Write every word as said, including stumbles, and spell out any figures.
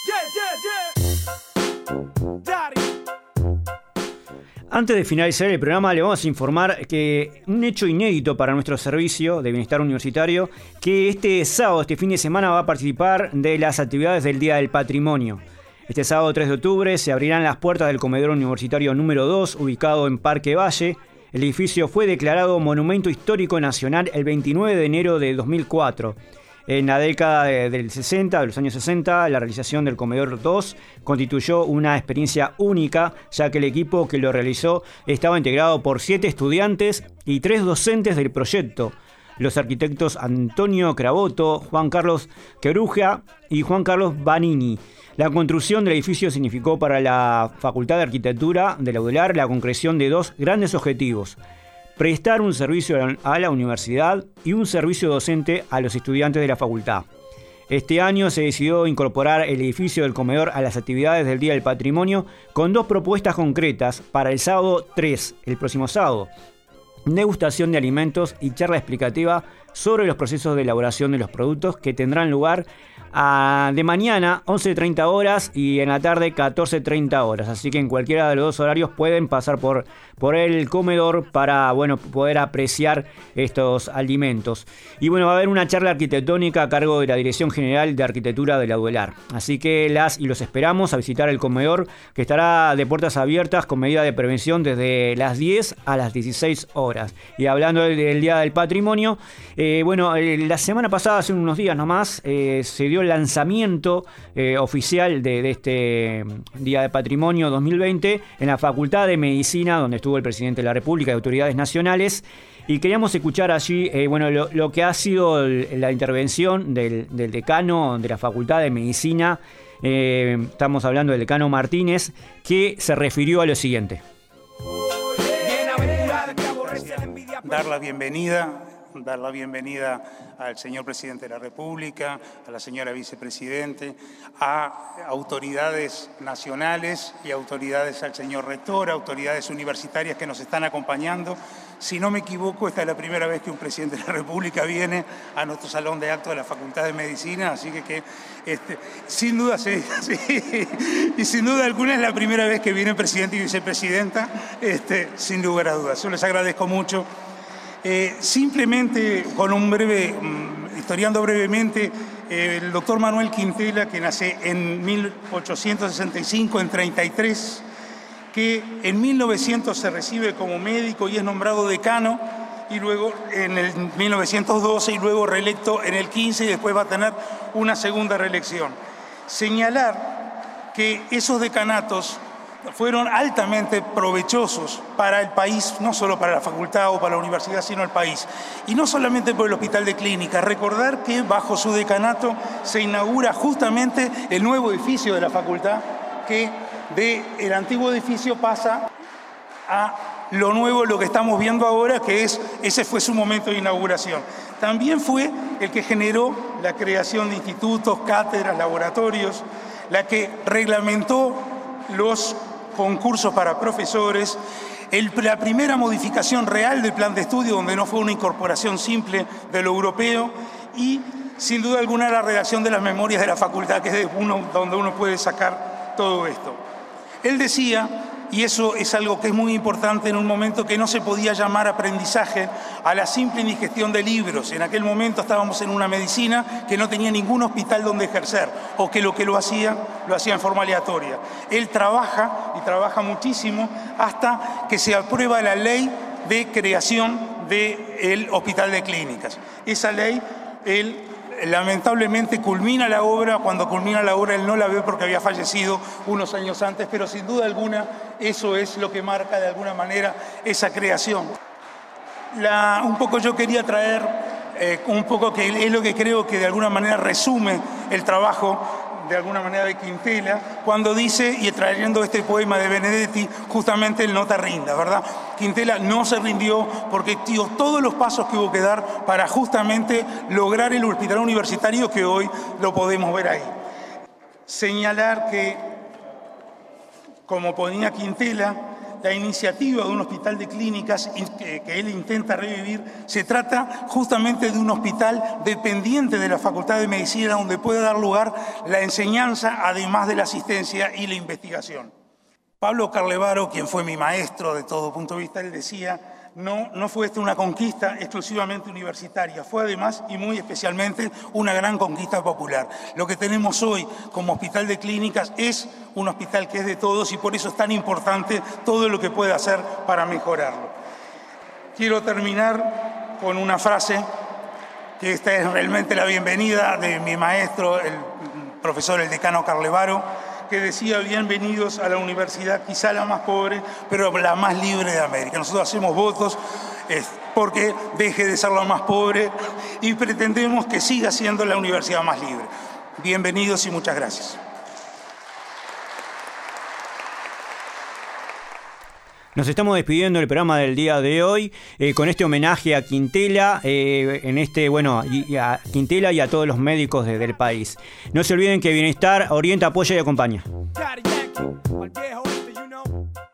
Antes de finalizar el programa, le vamos a informar que un hecho inédito para nuestro servicio de bienestar universitario, que este sábado, este fin de semana, va a participar de las actividades del Día del Patrimonio. Este sábado tres de octubre se abrirán las puertas del comedor universitario número dos, ubicado en Parque Valle. El edificio fue declarado Monumento Histórico Nacional el veintinueve de enero de dos mil cuatro. En la década de, del sesenta, de los años sesenta, la realización del Comedor dos constituyó una experiencia única, ya que el equipo que lo realizó estaba integrado por siete estudiantes y tres docentes del proyecto, los arquitectos Antonio Craboto, Juan Carlos Queruja y Juan Carlos Banini. La construcción del edificio significó para la Facultad de Arquitectura de la U D E L A R la concreción de dos grandes objetivos: prestar un servicio a la universidad y un servicio docente a los estudiantes de la facultad. Este año se decidió incorporar el edificio del comedor a las actividades del Día del Patrimonio con dos propuestas concretas para el sábado tres, el próximo sábado: degustación de alimentos y charla explicativa sobre los procesos de elaboración de los productos, que tendrán lugar a, de mañana once treinta horas y en la tarde catorce treinta horas. Así que en cualquiera de los dos horarios pueden pasar por, por el comedor para, bueno, poder apreciar estos alimentos. Y bueno, va a haber una charla arquitectónica a cargo de la Dirección General de Arquitectura de la U D E L A R. Así que las y los esperamos a visitar el comedor, que estará de puertas abiertas con medida de prevención desde las diez a las dieciséis horas. Y hablando del, del Día del Patrimonio, eh, bueno, eh, la semana pasada, hace unos días nomás, eh, se dio el lanzamiento eh, oficial de, de este Día de Patrimonio dos mil veinte en la Facultad de Medicina, donde estuvo el presidente de la República y autoridades nacionales. Y queríamos escuchar allí eh, bueno, lo, lo que ha sido el, la intervención del, del decano de la Facultad de Medicina. Eh, estamos hablando del decano Martínez, que se refirió a lo siguiente. Dar la bienvenida, dar la bienvenida al señor presidente de la República, a la señora vicepresidente, a autoridades nacionales y autoridades, al señor rector, autoridades universitarias que nos están acompañando. Si no me equivoco, esta es la primera vez que un presidente de la República viene a nuestro salón de actos de la Facultad de Medicina, así que, que este, sin duda, sí, sí, y sin duda alguna es la primera vez que viene presidente y vicepresidenta, este, sin lugar a dudas. Yo les agradezco mucho. Eh, simplemente, con un breve, um, historiando brevemente, eh, el doctor Manuel Quintela, que nace en mil ochocientos sesenta y cinco, en treinta y tres, que en mil novecientos se recibe como médico y es nombrado decano, y luego en el mil novecientos doce, y luego reelecto en el quince, y después va a tener una segunda reelección. Señalar que esos decanatos fueron altamente provechosos para el país, no solo para la facultad o para la universidad, sino el país. Y no solamente por el Hospital de Clínicas. Recordar que bajo su decanato se inaugura justamente el nuevo edificio de la facultad, que del antiguo edificio pasa a lo nuevo, lo que estamos viendo ahora, que es, ese fue su momento de inauguración. También fue el que generó la creación de institutos, cátedras, laboratorios, la que reglamentó los concursos para profesores, el, la primera modificación real del plan de estudio, donde no fue una incorporación simple de lo europeo, y sin duda alguna la redacción de las memorias de la facultad, que es de uno, donde uno puede sacar todo esto. Él decía, y eso es algo que es muy importante en un momento, que no se podía llamar aprendizaje a la simple indigestión de libros. En aquel momento estábamos en una medicina que no tenía ningún hospital donde ejercer, o que lo que lo hacía, lo hacía en forma aleatoria. Él trabaja, y trabaja muchísimo, hasta que se aprueba la ley de creación del Hospital de Clínicas. Esa ley, él lamentablemente culmina la obra. Cuando culmina la obra él no la ve porque había fallecido unos años antes, pero sin duda alguna eso es lo que marca de alguna manera esa creación. La, un poco yo quería traer, eh, un poco que es lo que creo que de alguna manera resume el trabajo de alguna manera de Quintela, cuando dice, y trayendo este poema de Benedetti, justamente el no te rindas, ¿verdad? Quintela no se rindió porque dio todos los pasos que hubo que dar para justamente lograr el hospital universitario que hoy lo podemos ver ahí. Señalar que, como ponía Quintela, la iniciativa de un hospital de clínicas que, que él intenta revivir, se trata justamente de un hospital dependiente de la Facultad de Medicina donde puede dar lugar la enseñanza, además de la asistencia y la investigación. Pablo Carlevaro, quien fue mi maestro de todo punto de vista, él decía, no, no fue esta una conquista exclusivamente universitaria, fue además y muy especialmente una gran conquista popular. Lo que tenemos hoy como hospital de clínicas es un hospital que es de todos y por eso es tan importante todo lo que puede hacer para mejorarlo. Quiero terminar con una frase, que esta es realmente la bienvenida de mi maestro, el profesor, el decano Carlevaro, que decía, bienvenidos a la universidad, quizá la más pobre, pero la más libre de América. Nosotros hacemos votos eh, porque deje de ser la más pobre y pretendemos que siga siendo la universidad más libre. Bienvenidos y muchas gracias. Nos estamos despidiendo del programa del día de hoy eh, con este homenaje a Quintela, eh, en este bueno y, y a Quintela y a todos los médicos de, del país. No se olviden que Bienestar orienta, apoya y acompaña.